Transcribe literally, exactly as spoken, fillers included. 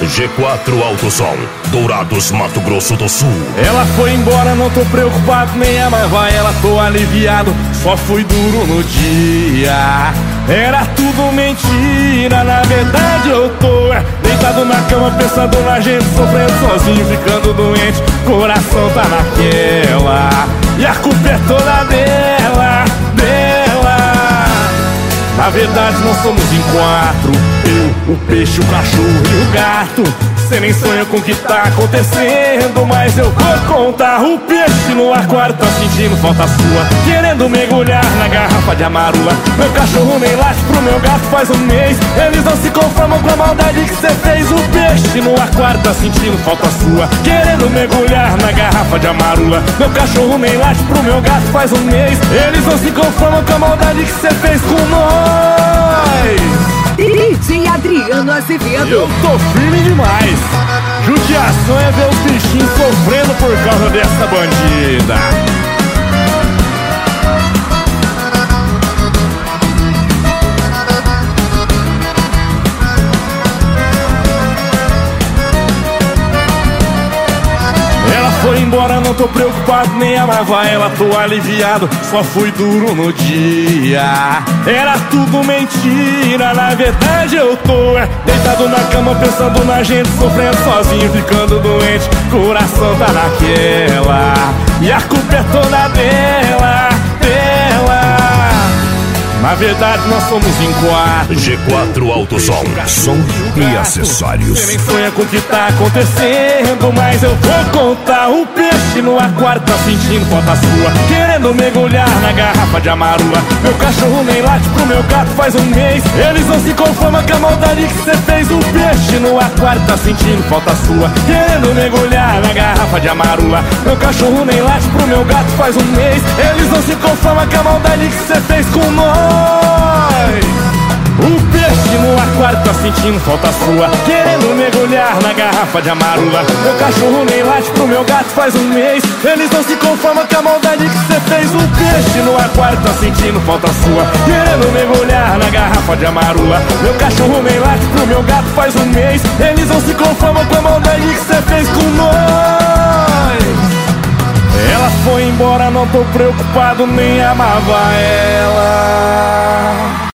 G quatro Alto Som, Dourados, Mato Grosso do Sul. Ela foi embora, não tô preocupado, nem amava ela, tô aliviado. Só fui duro no dia. Era tudo mentira, na verdade eu tô é, deitado na cama, pensando na gente, sofrendo sozinho, ficando doente. Coração tá naquela, e a culpa é toda dela, dela. Na verdade nós somos em quatro, eu, o peixe, o cachorro e o gato. Cê nem sonha com o que tá acontecendo, mas eu vou contar. O peixe no aquário tá sentindo falta sua, querendo mergulhar na garrafa de amarula. Meu cachorro nem late pro meu gato faz um mês, eles não se conformam com a maldade que cê fez. O peixe no aquário tá sentindo falta sua, querendo mergulhar na garrafa de amarula. Meu cachorro nem late pro meu gato faz um mês, eles não se conformam com a maldade que cê fez com nós. D J Adriano Azevedo. Eu tô firme demais. Judiação é ver os bichinhos sofrendo por causa dessa bandida. Foi embora, não tô preocupado, nem amava ela, tô aliviado. Só fui duro no dia. Era tudo mentira, na verdade eu tô é, deitado na cama, pensando na gente, sofrendo sozinho, ficando doente. Coração tá naquela, e a culpa é toda dela, dela. Na verdade nós somos em quatro. G quatro Alto Som, som e acessórios. Você nem sonha com o que tá acontecendo, mas eu vou contar. O peixe no aquário tá sentindo falta sua, querendo mergulhar na garrafa de amarula. Meu cachorro nem late pro meu gato faz um mês, eles não se conformam com a maldade que cê fez. O peixe no aquário tá sentindo falta sua, querendo mergulhar na garrafa de amarula. Meu cachorro nem late pro meu gato faz um mês, eles não se conformam com a maldade que cê fez com nós. O peixe no aquário tá sentindo falta sua, querendo mergulhar na garrafa de amarula. Meu cachorro nem late pro meu gato faz um mês, eles não se conformam com a maldade que cê fez. O peixe no aquário tá sentindo falta sua, querendo mergulhar na garrafa de amarula. Meu cachorro nem late pro meu gato faz um mês, eles não se conformam com a maldade que cê fez com nós. Ela foi embora, não tô preocupado, nem amava ela.